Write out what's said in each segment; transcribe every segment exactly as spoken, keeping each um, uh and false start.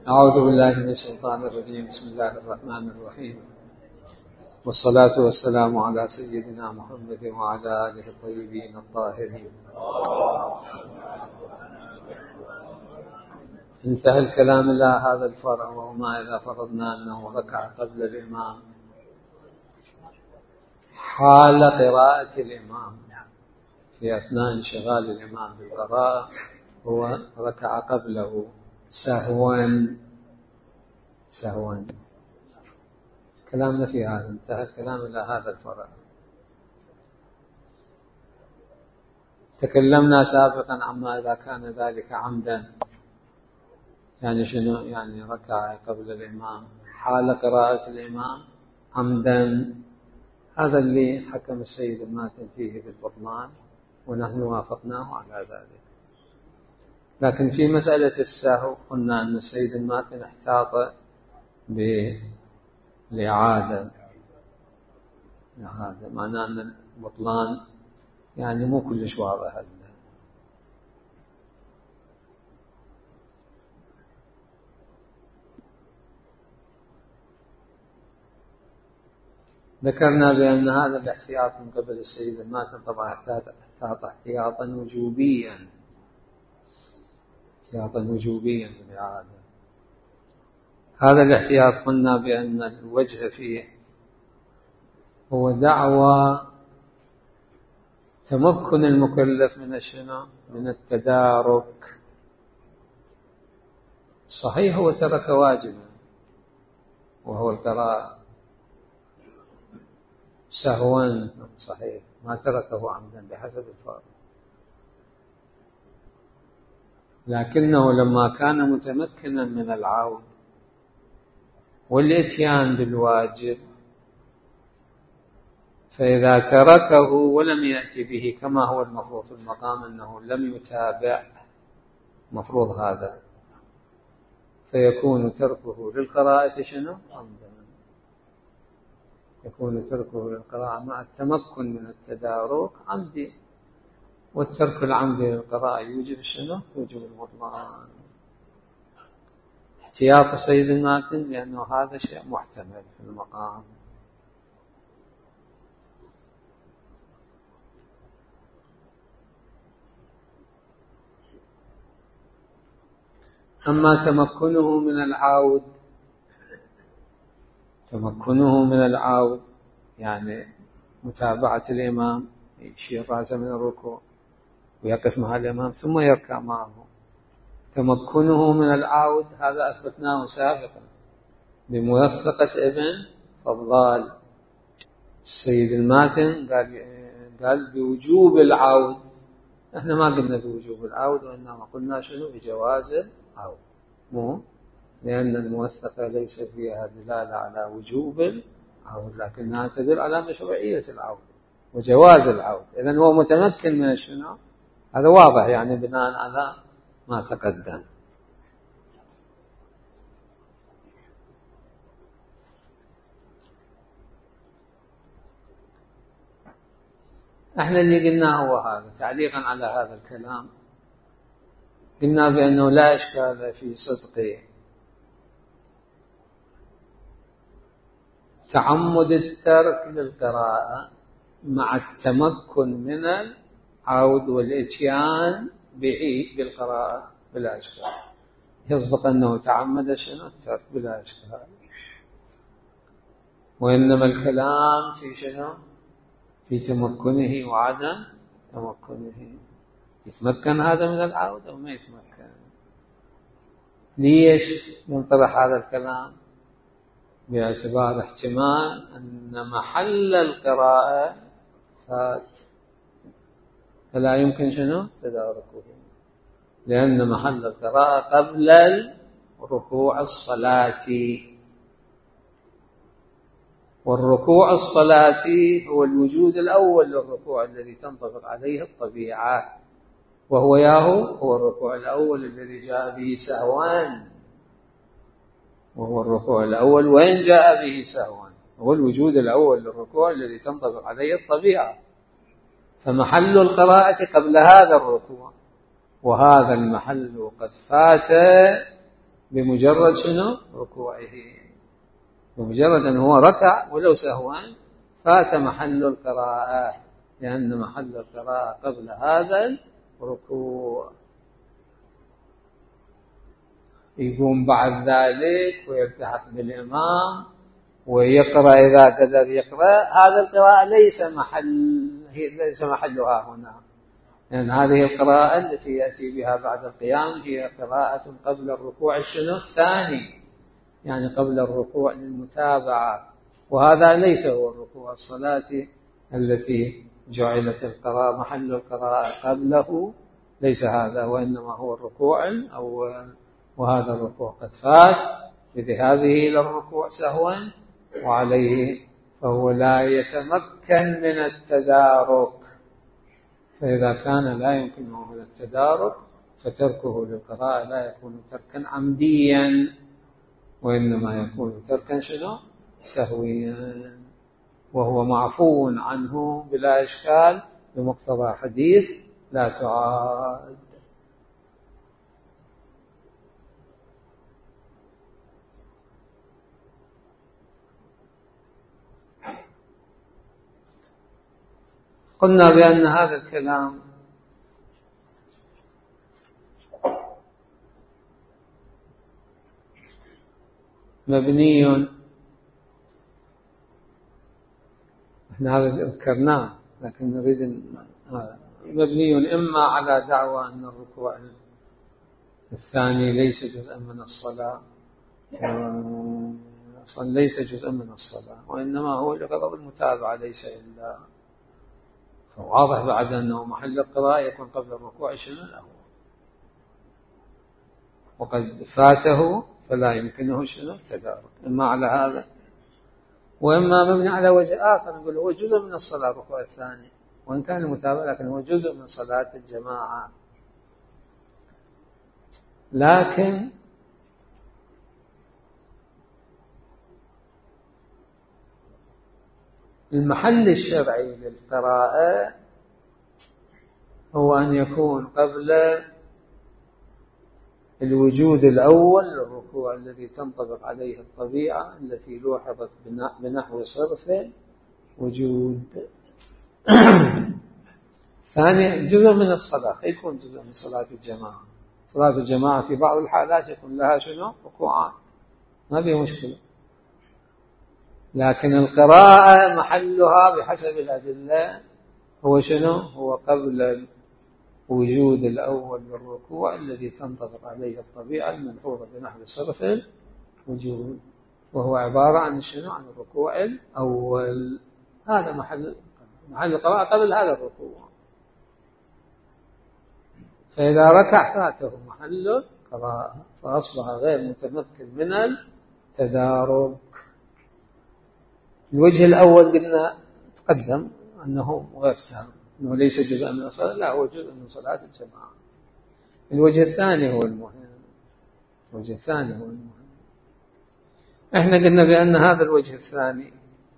أعوذ بالله من الشيطان الرجيم. بسم الله الرحمن الرحيم، والصلاة والسلام على سيدنا محمد وعلى آله الطيبين الطاهرين. انتهى الكلام إلى هذا الفرع، وما إذا فرضنا أنه ركع قبل الإمام حال قراءة الإمام في أثناء انشغال الإمام بالقراءة، هو ركع قبله سهوا سهوا. كلامنا في هذا انتهى الكلام إلى هذا الفرع. تكلمنا سابقا عما إذا كان ذلك عمدا، يعني شنو؟ يعني ركع قبل الإمام حال قراءة الإمام عمدا، هذا اللي حكم السيد الماتن فيه بالبطلان، ونحن وافقناه على ذلك. لكن في مسألة السهو قلنا أن السيد الماتن احتاط بالإعادة، معناه أن البطلان يعني مو كلش واضح. ذكرنا بأن هذا الاحتياط من قبل السيد الماتن طبعا احتاط احتياطا وجوبيا، احتياطا وجوبيا بالإعادة. هذا الاحتياط قلنا بأن الوجه فيه هو دعوى تمكن المكلف من الشنو؟ من التدارك. صحيح هو ترك واجبا وهو القراءة سهوا، صحيح ما تركه عمدا بحسب الفرض، لكنه لما كان متمكنا من العود والاتيان بالواجب، فإذا تركه ولم يأتي به كما هو المفروض في المقام أنه لم يتابع مفروض هذا، فيكون تركه للقراءة شنو؟ عمدا. يكون تركه للقراءة مع التمكن من التدارك عمدي، والترك العمدي للقراءة يوجب شنو؟ يوجب البطلان. احتياط السيد الماتن لأنه هذا شيء محتمل في المقام. أما تمكنه من العود، تمكنه من العود يعني متابعة الإمام، يشير رأسه من الركوع ويقف مع الإمام ثم يركع معه. تمكنه من العود هذا أثبتناه سابقا بموثقة ابن فضال. السيد الماتن قال قال بوجوب العود، احنا ما قلنا بوجوب العود، وإنما قلنا شنو؟ بجواز العود، مو لأن الموثقة ليس فيها دلالة على وجوب العود، لكنها تدل على مشروعية العود وجواز العود. إذن هو متمكن من شنو؟ هذا واضح يعني بناء على ما تقدم. احنا اللي قلناه هو هذا. تعليقا على هذا الكلام قلنا بأنه لا إشكال في صدق تعمد الترك للقراءة مع التمكن من العود والإتيان بالقراءة بلا إشكال. يصدق أنه تعمد شنو؟ الترك بلا إشكال. وإنما الكلام في شنو؟ في تمكنه وعدم تمكنه. يتمكن هذا من العود أو ما يتمكن؟ ليش ينطرح هذا الكلام؟ باعتبار احتمال أن محل القراءة فات، فلا يمكن شنو؟ تداركه، لأن محل القراءة قبل الركوع الصلاتي، والركوع الصلاتي هو الوجود الأول للركوع الذي تنطبق عليه الطبيعة، وهو ياهو هو الركوع الأول الذي جاء به سهوان، وهو الركوع الأول وإن جاء به سهوا هو الوجود الأول للركوع الذي تنطبق عليه الطبيعة. فمحل القراءة قبل هذا الركوع، وهذا المحل قد فات بمجرد شنو؟ ركوعه، بمجرد أنه هو ركع ولو سهوا فات محل القراءة، لأن محل القراءة قبل هذا الركوع. يقوم بعد ذلك ويلتحق بالإمام ويقرأ إذا قدر يقرأ. هذا القراءة ليس محل ليس محلها هنا، لأن يعني هذه القراءة التي يأتي بها بعد القيام هي قراءة قبل الركوع الشنو الثاني، يعني قبل الركوع للمتابعة، وهذا ليس هو الركوع الصلاة التي جعلت القراءة محل القراءة قبله، ليس هذا، وإنما هو الركوع الأول. وهذا الركوع قد فات بذهابه إلى الركوع سهوا، وعليه فهو لا يتمكن من التدارك. فإذا كان لا يمكنه التدارك فتركه للقراءة لا يكون تركا عمديا، وإنما يكون تركا شنو؟ سهويا، وهو معفو عنه بلا إشكال بمقتضى حديث لا تعاد. قلنا بأن هذا الكلام مبني، احنا هذا ذكرناه لكن نريد هذا مبني إما على دعوى أن الركوع الثاني ليس جزءا من الصلاة، أصلا ليس جزءا من الصلاة، وإنما هو لغرض المتابعة ليس إلا، فواضح بعد أنه محل القراءة يكون قبل الركوع شنو الأول، وقد فاته فلا يمكنه شنو التدارك، إما على هذا وإما مبني على وجه آخر نقول هو جزء من الصلاة الركوع الثاني، وإن كان المتابعة لكن هو جزء من صلاة الجماعة. لكن المحل الشرعي للقراءة هو أن يكون قبل الوجود الأول للركوع الذي تنطبق عليه الطبيعة التي لوحظت بنحو صرف وجود. ثاني جزء من الصلاة يكون جزء من صلاة الجماعة، صلاة الجماعة في بعض الحالات يكون لها شنو ركوعان، ما في مشكلة، لكن القراءة محلها بحسب الأدلة هو شنو؟ هو قبل وجود الأول للركوع الذي تنطبق عليه الطبيعة الملحوظة بنحو صرف الوجود، وهو عبارة عن شنو؟ عن الركوع الأول. هذا محل محل القراءة قبل هذا الركوع، فإذا ركع فاته محل القراءة فأصبح غير متمكن من التدارك. الوجه الأول قلنا تقدم أنه غير تام، أنه ليس جزءا من الصلاة، لا هو جزء من صلاة الجماعة. الوجه الثاني هو المهم، الوجه الثاني هو المهم. احنا قلنا بأن هذا الوجه الثاني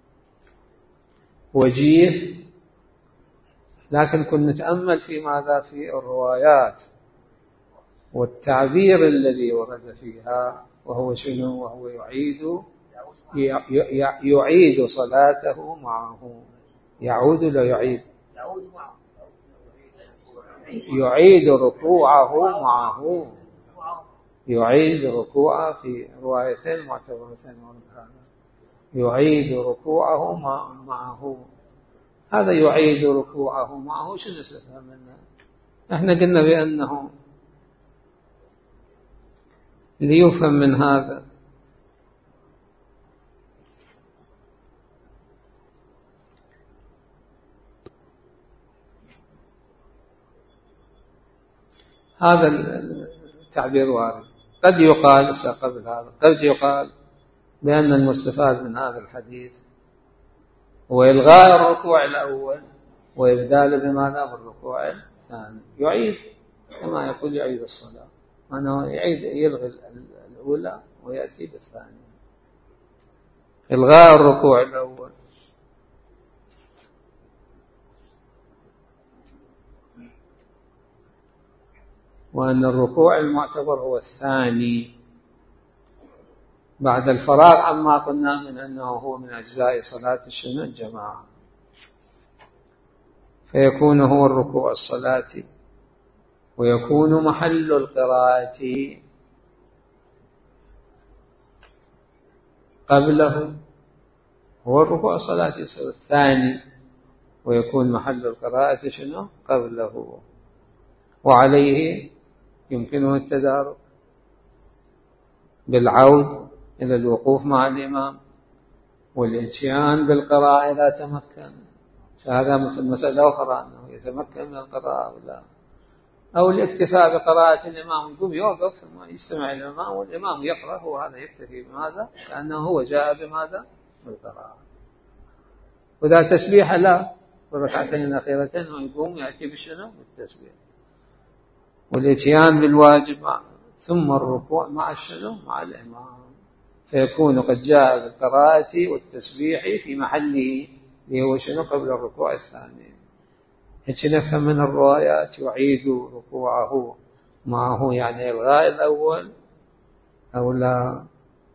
وجيه، لكن كنا نتأمل في ماذا في الروايات والتعبير الذي ورد فيها، وهو شنو؟ وهو يعيد يعيد صلاته معه. يعود لا يعيد يعيد ركوعه معه، يعيد ركوعه في روايتين معتبرتين يعيد ركوعه معه. هذا يعيد ركوعه معه شو نستفهم منه؟ احنا قلنا بأنه ليفهم من هذا هذا التعبير وارد. قد يقال قبل هذا قد يقال بأن المستفاد من هذا الحديث هو إلغاء الركوع الأول وإبدال بماذا بالركوع الثاني، يعيد كما يقول يعيد الصلاة، أنه يعيد يلغي الأولى ويأتي بالثانية. إلغاء الركوع الأول وأن الركوع المعتبر هو الثاني، بعد الفراغ عما قلنا من أنه هو من أجزاء صلاة الشنو الجماعة، فيكون هو الركوع الصلاة، ويكون محل القراءة قبله، هو الركوع الصلاة الثاني، ويكون محل القراءة شنو قبله، وعليه يمكنه التدارك بالعود إلى الوقوف مع الإمام والإتيان بالقراءة إذا تمكن. هذا مثل مسألة أخرى أنه يتمكن من القراءة أو لا، أو الاكتفاء بقراءة الإمام، يقوم يوقف ثم يستمع إلى الإمام والإمام يقرأ، هو هذا يكتفي بماذا؟ كأنه هو جاء بماذا؟ بالقراءة. وإذا تسبيح لا بالركعتين الأخيرتين ويقوم يأتي بشنو؟ بالتسبيح والإتيان بالواجب مع ثم الركوع مع الشنو؟ مع الإمام، فيكون قد جاء بالقراءة والتسبيح في محله اللي هو شنو قبل الركوع الثاني. هيك نفهم من الروايات يعيد ركوعه معه، يعني إلغاء الأول أو لا.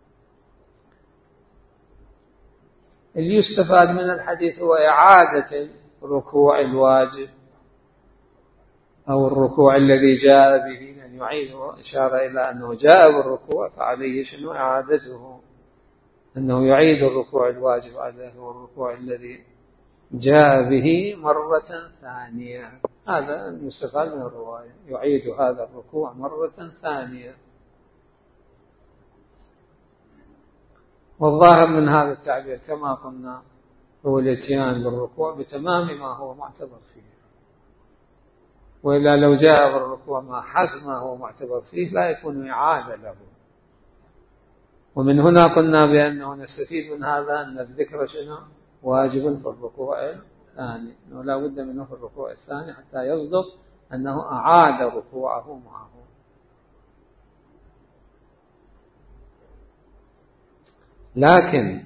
اللي يستفاد من الحديث هو إعادة الركوع الواجب أو الركوع الذي جاء به، يعني يعيد، إشارة إلى أنه جاء بالركوع فعليه شنو إعادته، أنه يعيد الركوع الواجب عليه هو الركوع الذي جاء به مرة ثانية. هذا المستفاد من الرواية، يعيد هذا الركوع مرة ثانية. والظاهر من هذا التعبير كما قلنا هو الاتيان بالركوع بتمام ما هو معتبر فيه، وإلا لو جاء بالركوع ما حذف ما هو معتبر فيه لا يكون إعادة له. ومن هنا قلنا بأنه نستفيد من هذا أن الذكر شنو واجب في الركوع الثاني، أنه لا بد منه في الركوع الثاني حتى يصدق أنه أعاد ركوعه معه. لكن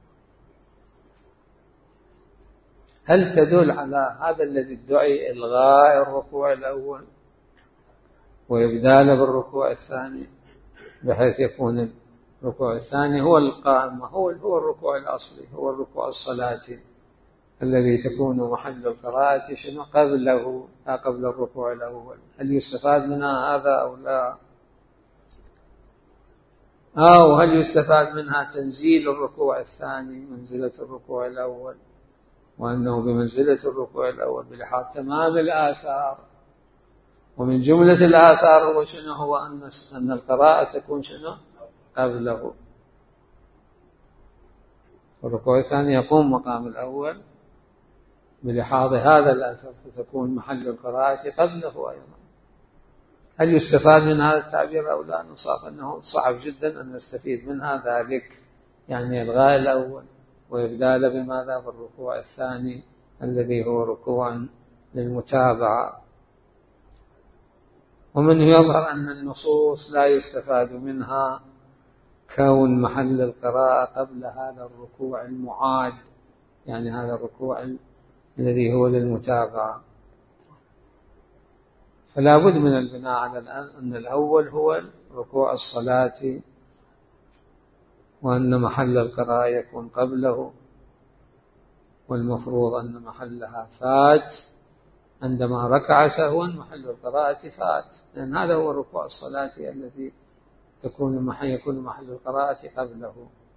هل تدل على هذا الذي ادعي إلغاء الركوع الأول وإبداله بالركوع الثاني بحيث يكون الركوع الثاني هو القائم، هو هو الركوع الأصلي، هو الركوع الصلاة الذي تكون محل القراءة شنو قبله لا قبل الركوع الأول؟ هل يستفاد منها هذا أو لا؟ أو هل يستفاد منها تنزيل الركوع الثاني منزلة الركوع الأول، وأنه بمنزلة الركوع الأول بلحاظ تمام الآثار؟ ومن جملة الآثار هو شنو؟ هو أن أن القراءة تكون شنو قبله، الركوع الثاني يقوم مقام الأول بلحاظ هذا الأثر، فتكون محل القراءة قبله أيضا. هل يستفاد من هذا التعبير أو لا؟ نصاف أنه صعب جدا أن نستفيد منها ذلك، يعني إلغاء الأول وإبداله بماذا؟ بالركوع الثاني الذي هو ركوع للمتابعة. ومنه يظهر أن النصوص لا يستفاد منها كون محل القراءة قبل هذا الركوع المعاد، يعني هذا الركوع الذي هو للمتابعة. فلا بد من البناء على أن الأول هو ركوع الصلاة، وأن محل القراءة يكون قبله، والمفروض أن محلها فات عندما ركع سهوا، محل القراءة فات، لأن هذا هو ركوع الصلاة الذي تكون محل يكون محل القراءة قبله.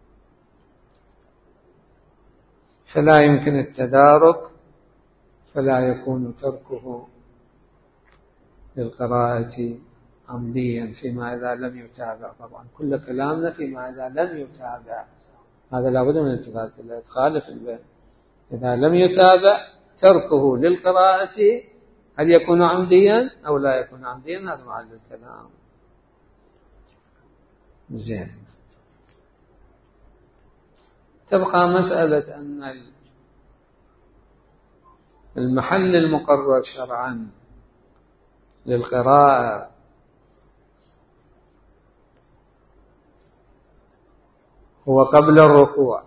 فلا يمكن التدارك، فلا يكون تركه للقراءة عمديا فيما إذا لم يتابع. طبعا كل كلامنا فيما إذا لم يتابع، هذا لابد من التفات إلى إدخاله في البيت. إذا لم يتابع تركه للقراءة هل يكون عمديا أو لا يكون عمديا؟ هذا محل الكلام. زين. تبقى مسألة أن المحل المقرر شرعا للقراءة هو قبل الركوع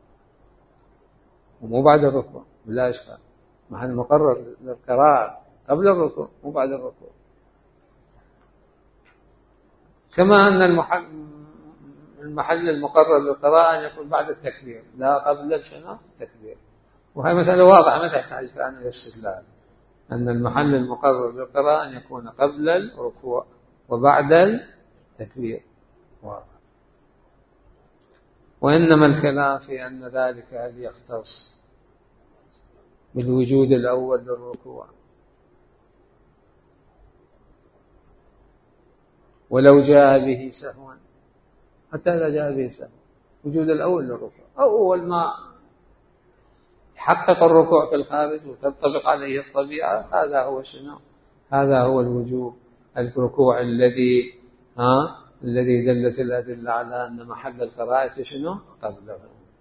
ومو بعد الركوع، بلا إشكال، محل مقرر للقراءة قبل الركوع مو بعد الركوع. كما أن المحل المحل المقرر للقراءة أن يكون بعد التكبير لا قبل شنو التكبير. وهي مسألة واضحة ما تحتاج الآن إلى استدلال، أن المحل المقرر للقراءة أن يكون قبل الركوع وبعد التكبير واضح. وإنما الكلام في أن ذلك هل يختص بالوجود الأول للركوع ولو جاء به سهوا، حتى إذا جاء به سهوا وجود الأول للركوع أو أول ما يحقق الركوع في الخارج وتنطبق عليه الطبيعة، هذا هو شنو؟ هذا هو الوجوب الركوع الذي ها الذي دلت الأدلة على أن محل القراءة شنو؟ قبله.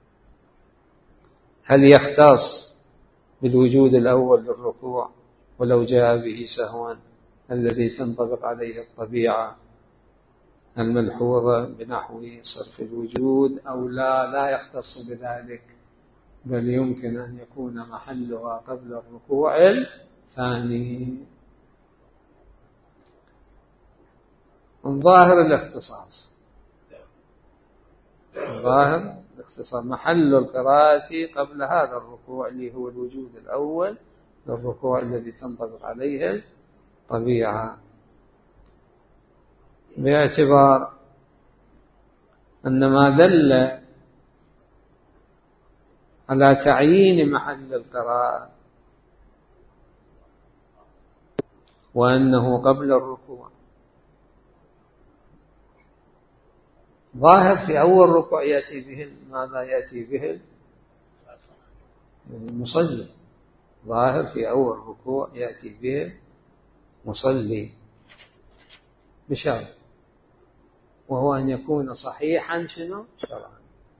هل يختص بالوجود الأول للركوع ولو جاء به سهوا الذي تنطبق عليه الطبيعة الملحوظة بنحو صرف الوجود، أو لا لا يختص بذلك، بل يمكن أن يكون محلها قبل الركوع الثاني. ظاهر الاختصاص ظاهر الاختصاص محل القراءة قبل هذا الركوع اللي هو الوجود الأول للركوع الذي تنطبق عليه الطبيعة، باعتبار أن ما دل على تعيين محل القراءة وأنه قبل الركوع ظاهر في أول ركوع يأتي به ماذا يأتي به المصلي، ظاهر في أول ركوع يأتي به مصلي بشرط، وهو أن يكون صحيحا شنو شرعا.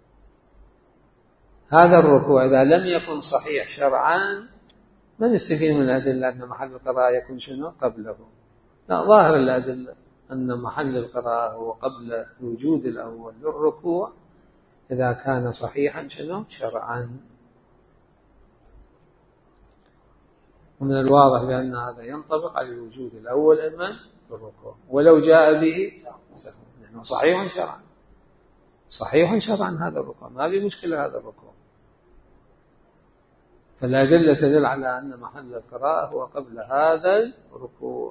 هذا الركوع إذا لم يكن صحيح شرعا ما نستفيد من الأدلة أن محل القراءة يكون شنو قبله. لا، ظاهر الأدلة أن محل القراءة هو قبل الوجود الأول للركوع إذا كان صحيحا شنو شرعا. ومن الواضح بأن هذا ينطبق على الوجود الأول إما للركوع ولو جاء به لأنه صحيح شرعا، صحيح شرعا هذا الركوع، ما في مشكلة هذا الركوع. فالأدلة تدل على أن محل القراءة هو قبل هذا الركوع.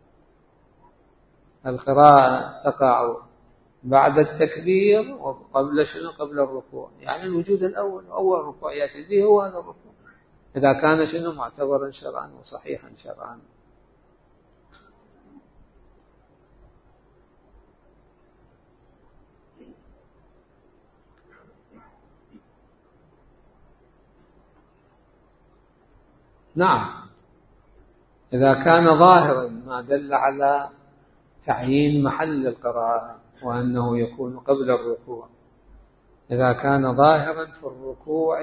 القراءة تقع بعد التكبير وقبل شنو قبل الركوع، يعني الوجود الأول أول ركوع يأتي به هو هذا الركوع إذا كان شنو معتبرا شرعا وصحيحا شرعا. نعم، إذا كان ظاهرا ما دل على تعيين محل القراءة وأنه يكون قبل الركوع، إذا كان ظاهرا في الركوع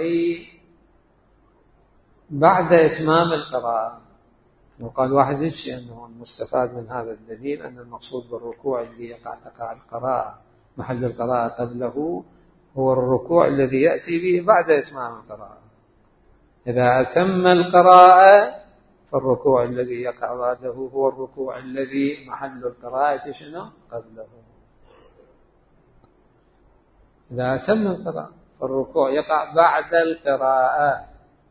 بعد إتمام القراءة. وقال واحد يجي أنه المستفاد من هذا الدليل أن المقصود بالركوع اللي يقع تقع القراءة محل القراءة قبله هو الركوع الذي يأتي به بعد إتمام القراءة. إذا أتم القراءة فالركوع الذي يقع بعده هو الركوع الذي محل القراءة شنو قبله. إذا أتم القراءة فالركوع يقع بعد القراءة،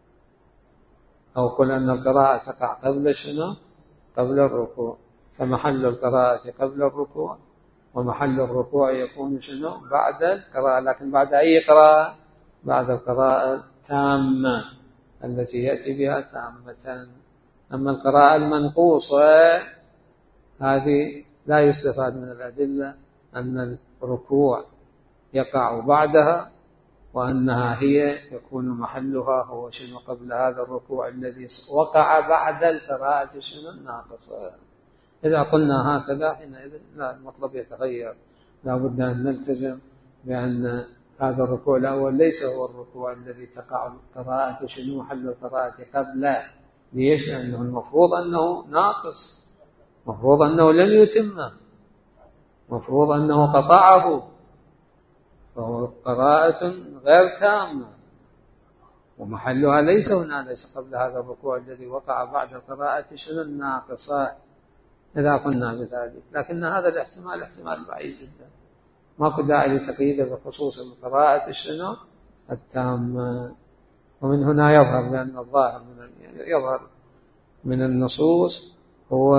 أو قل أن القراءة تقع قبل شنو قبل الركوع، فمحل القراءة قبل الركوع ومحل الركوع يكون شنو بعد القراءة. لكن بعد أي قراءة؟ بعد القراءة التامة التي يأتي بها تامة. أما القراءة المنقوصة هذه لا يستفاد من الأدلة أن الركوع يقع بعدها وأنها هي يكون محلها هو شنو قبل هذا الركوع الذي وقع بعد القراءة شنو الناقصة. إذا قلنا هكذا حينئذ لا، المطلب يتغير، لا بد أن نلتزم بأن هذا الركوع الأول ليس هو الركوع الذي تقع القراءة شنو محل القراءة قبله. ليش؟ لأنه المفروض أنه ناقص، مفروض أنه لم يتمه، مفروض أنه قطعه، فهو قراءة غير تامة ومحلها ليس هنا، ليس قبل هذا الركوع الذي وقع بعد القراءة شنو الناقصة إذا قلنا بذلك. لكن هذا الاحتمال احتمال بعيد جدا، ماكو داعي لتقييده بخصوص القراءة شنو التامة. ومن هنا يظهر لأن الظاهر من يظهر من النصوص هو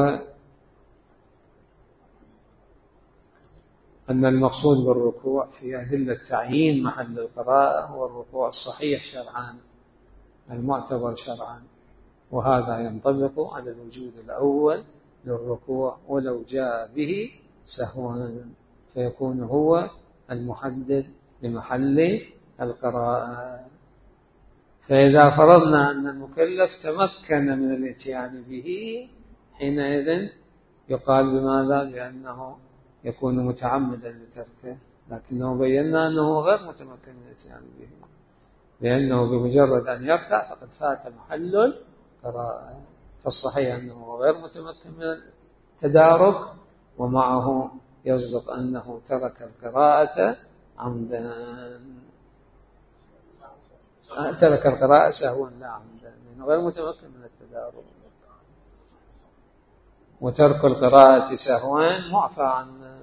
أن المقصود بالركوع في أدلة تعيين محل القراءة هو الركوع الصحيح شرعا المعتبر شرعا، وهذا ينطبق على الوجود الأول للركوع ولو جاء به سهوا، فيكون هو المحدد لمحل القراءة. فإذا فرضنا أن المكلف تمكن من الاتيان به حينئذ يقال بماذا؟ لأنه يكون متعمدا لتركه، لكنه بينا أنه غير متمكن من الاتيان به، لأنه بمجرد أن يركع فقد فات محل القراءة. فالصحيح أنه غير متمكن من التدارك، ومعه يصدق أنه ترك القراءة عمدا، ترك القراءة سهوا لا عمدا، لأنه غير متمكن من التدارك. وترك القراءة سهوا معفى عن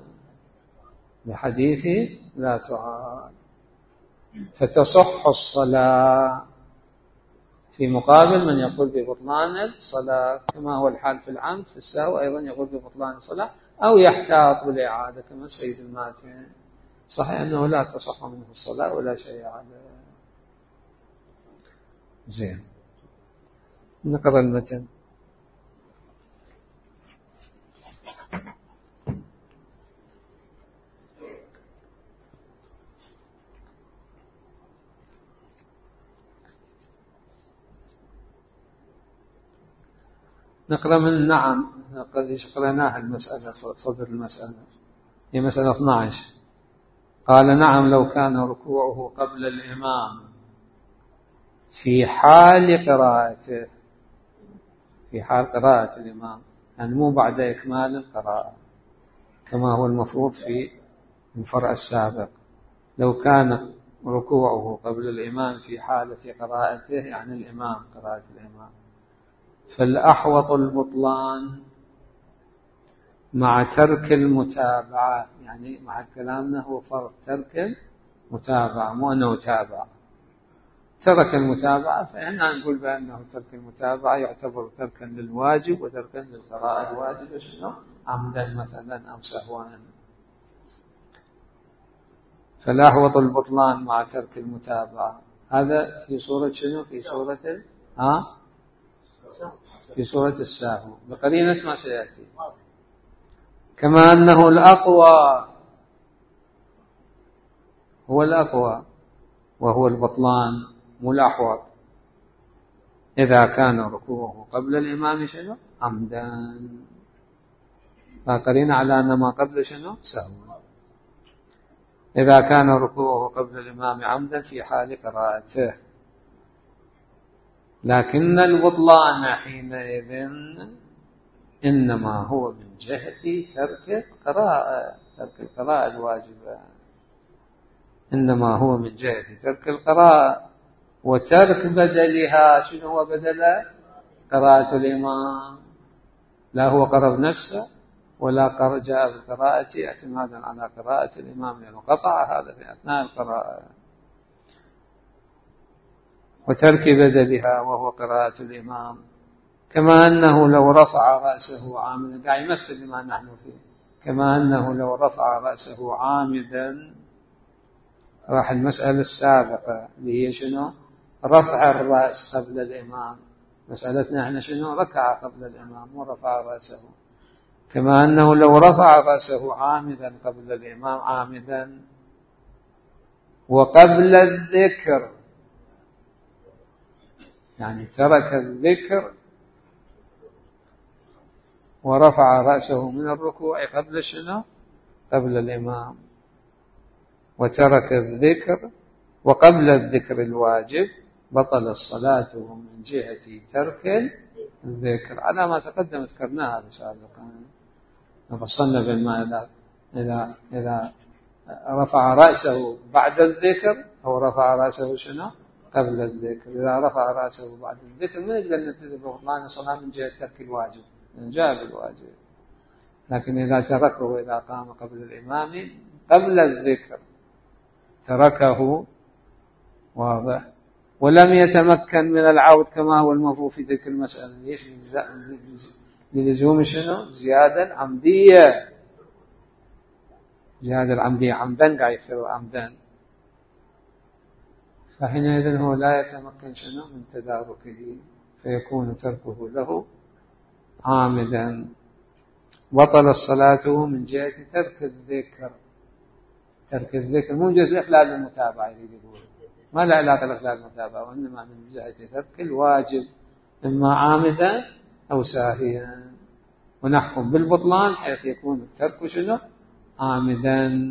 بحديث لا تعاد. فتصح الصلاة في مقابل من يقول ببطلان الصلاة، كما هو الحال في العمد في السهو أيضا يقول ببطلان الصلاة أو يحتاط بالإعادة كما سيد الماتن. صحيح أنه لا تصح منه الصلاة ولا شيء عليه. زين، نقرأ المتن. نقرأ من نعم، قد قرأناها المسألة صدر المسألة، هي مسألة اثني عشر. قال نعم لو كان ركوعه قبل الإمام في حال قراءته، في حال قراءة الإمام، يعني مو بعد إكمال القراءة كما هو المفروض في الفرع السابق. لو كان ركوعه قبل الإمام في حالة قراءته، يعني الإمام قراءة الإمام، فالأحوط البطلان مع ترك المتابعة، يعني مع كلامنا هو فرق ترك المتابعة، مو أنه تابع. ترك المتابعة فإحنا نقول بأنه ترك المتابعة يعتبر تركا للواجب وتركا للقراءة الواجب شنو عمدا مثلا أو سهوا. فالأحوط البطلان مع ترك المتابعة، هذا في صورة شنو؟ في صورة ال... ها؟ في صورة السهو بقرينة ما سيأتي. كما أنه الأقوى، هو الأقوى وهو البطلان مو الأحوط، إذا كان ركوعه قبل الإمام شنو عمدا، فقرينا على أن ما قبل شنو سهو. إذا كان ركوعه قبل الإمام عمدا في حال قراءته، لكن البطلان حينئذ إنما هو من جهة ترك القراءة، ترك القراءة الواجبة، إنما هو من جهة ترك القراءة وترك بدلها. شنو هو بدل قراءة الإمام؟ لا هو قرب نفسه ولا جاء بالقراءة اعتمادا على قراءة الإمام، لأنه قطع هذا في أثناء القراءة. وترك بدلها وهو قراءة الإمام. كما أنه لو رفع رأسه عامدا، قاعد يمثل لما نحن فيه، كما أنه لو رفع رأسه عامدا، راح المسألة السابقة اللي هي شنو رفع الرأس قبل الإمام، مسألتنا احنا شنو ركع قبل الإمام ورفع رأسه. كما أنه لو رفع رأسه عامدا قبل الإمام عامدا وقبل الذكر، يعني ترك الذكر ورفع رأسه من الركوع قبل شنو قبل الإمام، وترك الذكر وقبل الذكر الواجب، بطل الصلاة من جهة ترك الذكر، على ما تقدم ذكرناها سابقا. فصلنا بالما إذا, إذا, إذا رفع رأسه بعد الذكر أو رفع رأسه شنو قبل الذكر. إذا رفع رأسه بعد الذكر ما يقدر نلتزم ببطلان الصلاة من جهة ترك الواجب، جاء بالواجب. لكن إذا تركه وإذا قام قبل الإمام قبل الذكر تركه واضح، ولم يتمكن من العود كما هو المفروض في تلك المسألة. ليش؟ للزوم شنو؟ زيادة عمدية، زيادة العمدية عمدا قاعد يكثر عمدا، فحينئذ هو لا يتمكن شنو؟ من تداركه، فيكون تركه له عامدا. بطل صلاته من جهة ترك الذكر، ترك الذكر مو من جهة الإخلال بالمتابعة، يريد يقول ما لا علاقة الإخلال بالمتابعة، وإنما من جهة ترك الواجب إما عامدا أو ساهيا، ونحكم بالبطلان حيث يكون الترك شنو؟ عامدا.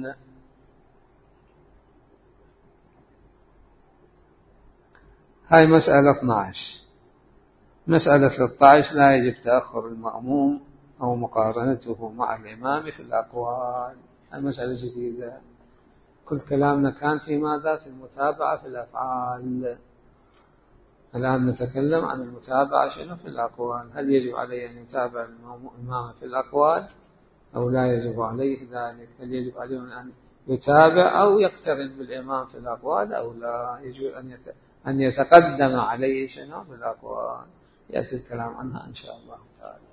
هاي مسألة اثني عشر. مسألة ثلاثة عشر لا يجب تأخر المأموم أو مقارنته مع الإمام في الأقوال. المسألة جديدة، كل كلامنا كان في ماذا؟ في المتابعة في الأفعال. الآن نتكلم عن المتابعة شنو؟ في الأقوال. هل يجب عليه أن يتابع الإمام في الأقوال أو لا يجب عليه ذلك؟ هل يجب عليه أن يتابع أو يقترن بالإمام في الأقوال أو لا؟ يجب أن يتقدم عليه شنو؟ بالأقوال. يأتي الكلام عنها إن شاء الله تعالى.